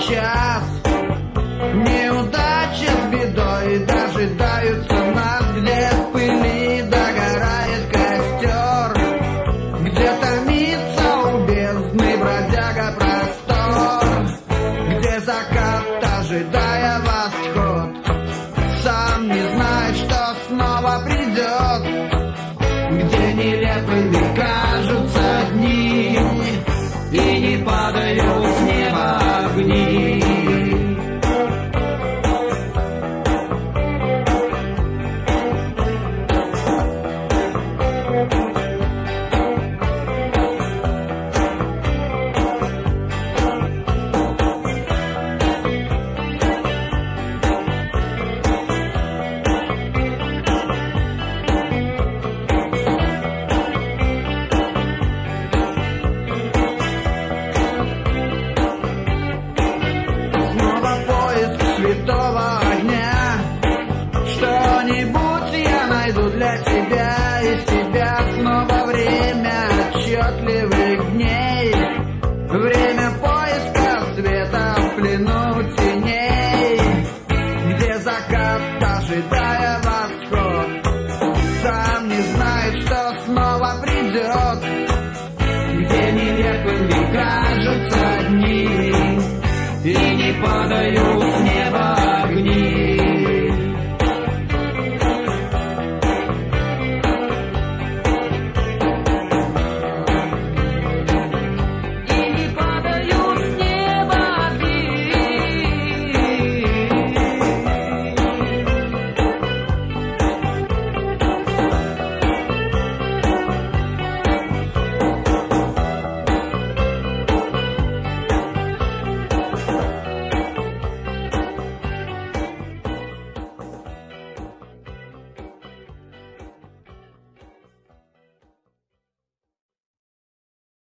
час. Неудачи с бедой дожидаются нас, где в пыли догорает костер, где томится у бездны бродяга простор, где закат, ожидая восход, сам не знает, что снова придет, где нелепыми кажутся дни и не падают с неба огни. Святого огня, что-нибудь я найду для тебя и себя. Снова время отчетливых дней, время поиска света в плену теней, где закат, ожидая восход, сам не знает, что снова придет, где нелепыми кажутся дни и не падают с неба.